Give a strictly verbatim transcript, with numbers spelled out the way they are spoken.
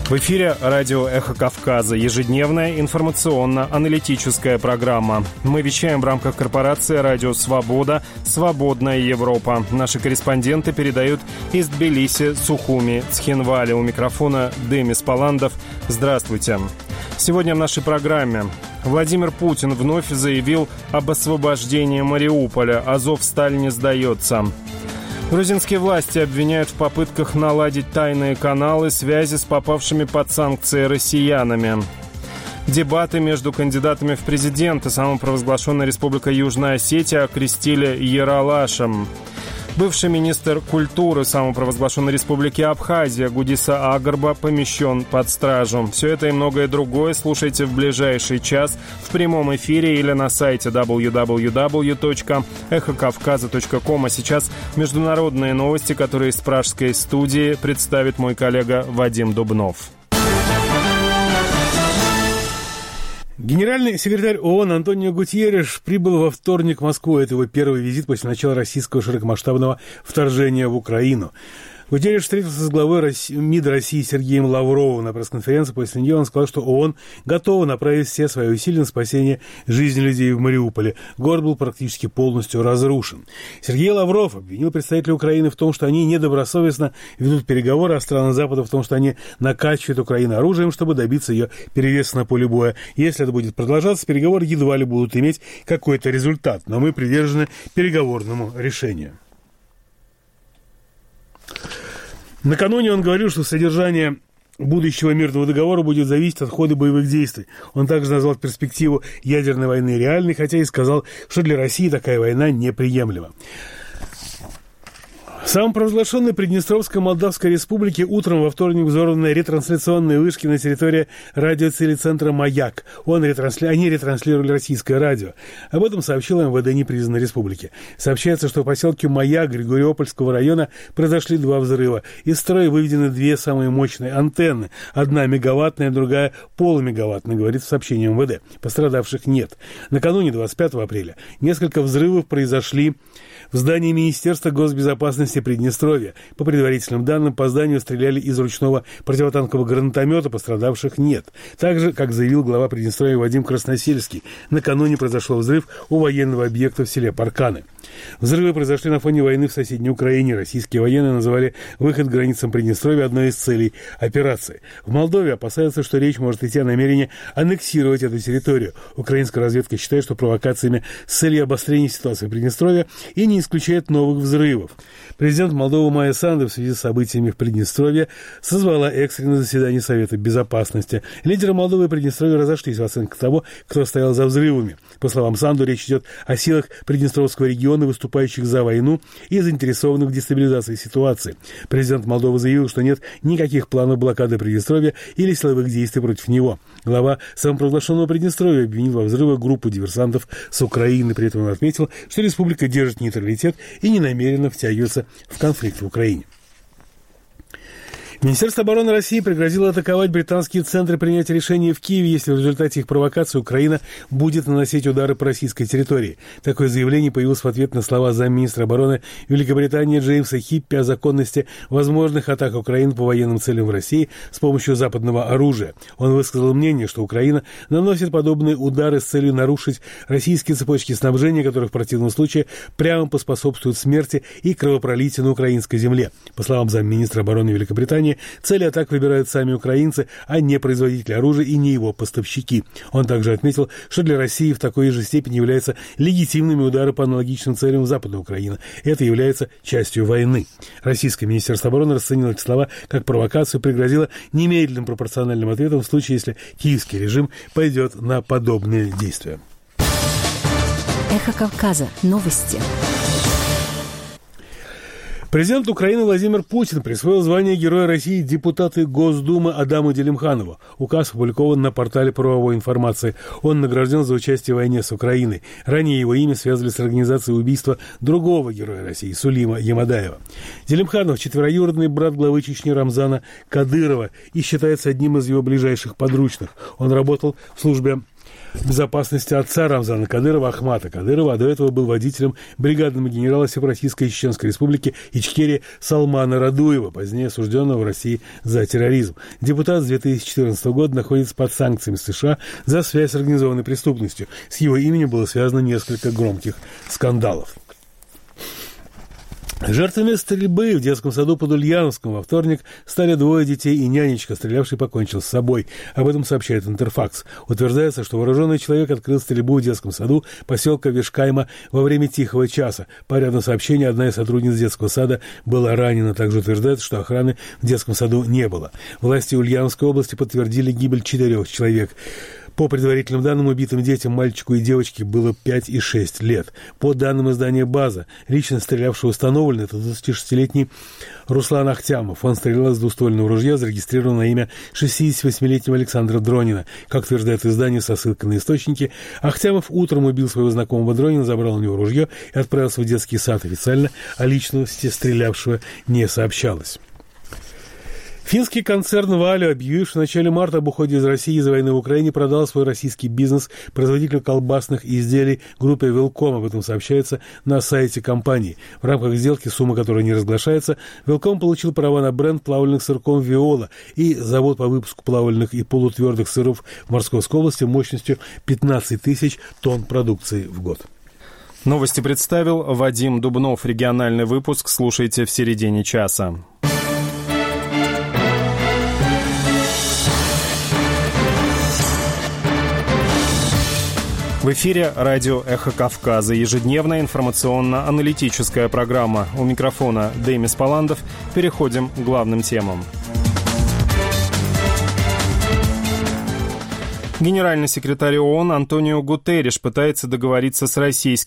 В эфире радио «Эхо Кавказа», ежедневная информационно-аналитическая программа. Мы вещаем в рамках корпорации «Радио Свобода», «Свободная Европа». Наши корреспонденты передают из Тбилиси, Сухуми, Цхинвали. У микрофона Демис Паландов. Здравствуйте. Сегодня в нашей программе. Владимир Путин вновь заявил об освобождении Мариуполя. Азовсталь не сдается. Грузинские власти обвиняют в попытках наладить тайные каналы связи с попавшими под санкции россиянами. Дебаты между кандидатами в президенты. Самопровозглашенная Республика Южная Осетия окрестили Ералашем. Бывший министр культуры самопровозглашенной Республики Абхазия Гудиса Агарба помещен под стражу. Все это и многое другое слушайте в ближайший час в прямом эфире или на сайте дабл ю дабл ю дабл ю точка эхо кавказа точка ком. А сейчас международные новости, которые из пражской студии представит мой коллега Вадим Дубнов. Генеральный секретарь ООН Антонио Гутьерреш прибыл во вторник в Москву. Это его первый визит после начала российского широкомасштабного вторжения в Украину. Гутьерреш встретился с главой МИД России Сергеем Лавровым на пресс-конференции. После нее он сказал, что ООН готова направить все свои усилия на спасение жизни людей в Мариуполе. Город был практически полностью разрушен. Сергей Лавров обвинил представителей Украины в том, что они недобросовестно ведут переговоры, а страны Запада в том, что они накачивают Украину оружием, чтобы добиться ее перевеса на поле боя. Если это будет продолжаться, переговоры едва ли будут иметь какой-то результат. Но мы привержены переговорному решению. Накануне он говорил, что содержание будущего мирного договора будет зависеть от хода боевых действий. Он также назвал перспективу ядерной войны реальной, хотя и сказал, что для России такая война неприемлема. В самопровозглашенной Приднестровской Молдавской Республике утром во вторник взорваны ретрансляционные вышки на территории радиотелецентра «Маяк». Он ретрансли... Они ретранслировали российское радио. Об этом сообщила эм вэ дэ непризнанной республики. Сообщается, что в поселке Маяк Григориопольского района произошли два взрыва. Из строя выведены две самые мощные антенны. Одна мегаваттная, другая полумегаваттная, говорит в сообщении эм вэ дэ. Пострадавших нет. Накануне двадцать пятого апреля несколько взрывов произошли в здании Министерства госбезопасности Приднестровья. По предварительным данным, по зданию стреляли из ручного противотанкового гранатомета, пострадавших нет. Также, как заявил глава Приднестровья Вадим Красносельский, накануне произошел взрыв у военного объекта в селе Парканы. Взрывы произошли на фоне войны в соседней Украине. Российские военные называли выход к границам Приднестровья одной из целей операции. В Молдове опасаются, что речь может идти о намерении аннексировать эту территорию. Украинская разведка считает, что провокациями с целью обострения ситуации в Приднестровье и не исключает новых взрывов. Президент Молдовы Майя Санду в связи с событиями в Приднестровье созвала экстренное заседание Совета Безопасности. Лидеры Молдовы и Приднестровья разошлись в оценках того, кто стоял за взрывами. По словам Санду, речь идет о силах Приднестровского региона, выступающих за войну и заинтересованных в дестабилизации ситуации. Президент Молдовы заявил, что нет никаких планов блокады Приднестровья или силовых действий против него. Глава самопровозглашенного Приднестровья обвинил во взрывах группу диверсантов с Украины. При этом он отметил, что республика держит нейтралитет и не намерена втягиваться в конфликт в Украине. Министерство обороны России пригрозило атаковать британские центры принятия решений в Киеве, если в результате их провокации Украина будет наносить удары по российской территории. Такое заявление появилось в ответ на слова замминистра обороны Великобритании Джеймса Хиппи о законности возможных атак Украины по военным целям в России с помощью западного оружия. Он высказал мнение, что Украина наносит подобные удары с целью нарушить российские цепочки снабжения, которые в противном случае прямо поспособствуют смерти и кровопролитию на украинской земле. По словам замминистра обороны Великобритании, цели атак выбирают сами украинцы, а не производители оружия и не его поставщики. Он также отметил, что для России в такой же степени являются легитимными удары по аналогичным целям в Западной Украине. Это является частью войны. Российское Министерство обороны расценило эти слова как провокацию, пригрозило немедленным пропорциональным ответом в случае, если киевский режим пойдет на подобные действия. Эхо Кавказа. Новости. Президент Украины Владимир Путин присвоил звание Героя России депутату Госдумы Адаму Делимханову. Указ опубликован на портале правовой информации. Он награжден за участие в войне с Украиной. Ранее его имя связывали с организацией убийства другого Героя России, Сулима Ямадаева. Делимханов – четвероюродный брат главы Чечни Рамзана Кадырова и считается одним из его ближайших подручных. Он работал в службе безопасности отца Рамзана Кадырова Ахмата Кадырова, а до этого был водителем бригадного генерала Сепаратистской Чеченской Республики Ичкерии Салмана Радуева, позднее осужденного в России за терроризм. Депутат с две тысячи четырнадцатого года находится под санкциями США за связь с организованной преступностью. С его именем было связано несколько громких скандалов. Жертвами стрельбы в детском саду под Ульяновском во вторник стали двое детей и нянечка, стрелявший покончил с собой. Об этом сообщает Интерфакс. Утверждается, что вооруженный человек открыл стрельбу в детском саду поселка Вишкайма во время тихого часа. По ряду сообщений, одна из сотрудниц детского сада была ранена. Также утверждается, что охраны в детском саду не было. Власти Ульяновской области подтвердили гибель четырех человек. По предварительным данным, убитым детям, мальчику и девочке, было пять и шесть лет. По данным издания «База», личность стрелявшего установлена, это двадцатишестилетний Руслан Ахтямов. Он стрелял из двуствольного ружья, зарегистрированного на имя шестидесятивосьмилетнего Александра Дронина. Как утверждает издание со ссылкой на источники, Ахтямов утром убил своего знакомого Дронина, забрал у него ружье и отправился в детский сад. Официально о личности стрелявшего не сообщалось. Финский концерн «Валю», объявивший в начале марта об уходе из России из-за войны в Украине, продал свой российский бизнес производителю колбасных изделий группе «Велком». Об этом сообщается на сайте компании. В рамках сделки, сумма которой не разглашается, «Велком» получил права на бренд плавленых сырков «Виола» и завод по выпуску плавленых и полутвердых сыров в Московской области мощностью пятнадцать тысяч тонн продукции в год. Новости представил Вадим Дубнов. Региональный выпуск слушайте в середине часа. В эфире радио «Эхо Кавказа». Ежедневная информационно-аналитическая программа. У микрофона Демис Паландов. Переходим к главным темам. Генеральный секретарь ООН Антонио Гутерриш пытается договориться с российским